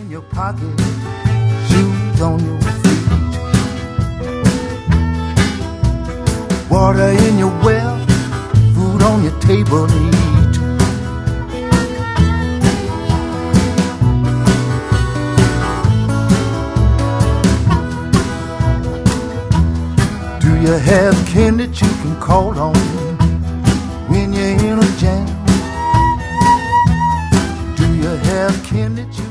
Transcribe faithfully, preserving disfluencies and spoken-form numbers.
in your pocket, shoes on your feet, water in your well, food on your table to eat. Do you have kin that you can call on when you're in a jam? Do you have kin that you